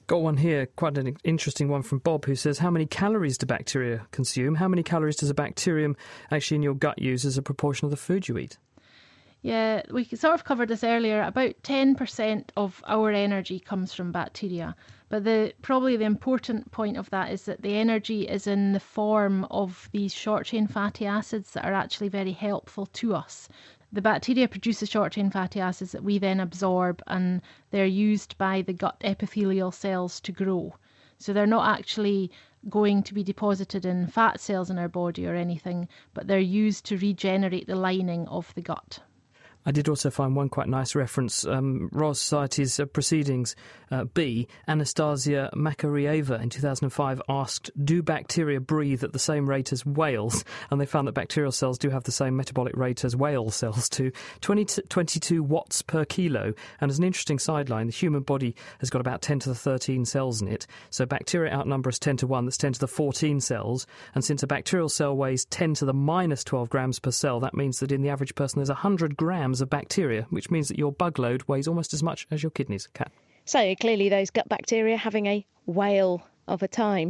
Got one here, quite an interesting one from Bob, who says, how many calories do bacteria consume? How many calories does a bacterium actually in your gut use as a proportion of the food you eat? Yeah, we sort of covered this earlier. About 10% of our energy comes from bacteria. But probably the important point of that is that the energy is in the form of these short-chain fatty acids that are actually very helpful to us. The bacteria produce the short-chain fatty acids that we then absorb, and they're used by the gut epithelial cells to grow. So they're not actually going to be deposited in fat cells in our body or anything, but they're used to regenerate the lining of the gut. I did also find one quite nice reference. Royal Society's Proceedings B, Anastasia Makarieva in 2005 asked, do bacteria breathe at the same rate as whales? And they found that bacterial cells do have the same metabolic rate as whale cells too, 22 watts per kilo. And as an interesting sideline, the human body has got about 10 to the 13 cells in it. So bacteria outnumber us 10 to 1, that's 10 to the 14 cells. And since a bacterial cell weighs 10 to the minus 12 grams per cell, that means that in the average person there's 100 grams of bacteria, which means that your bug load weighs almost as much as your kidneys. Kat. So clearly those gut bacteria having a whale of a time.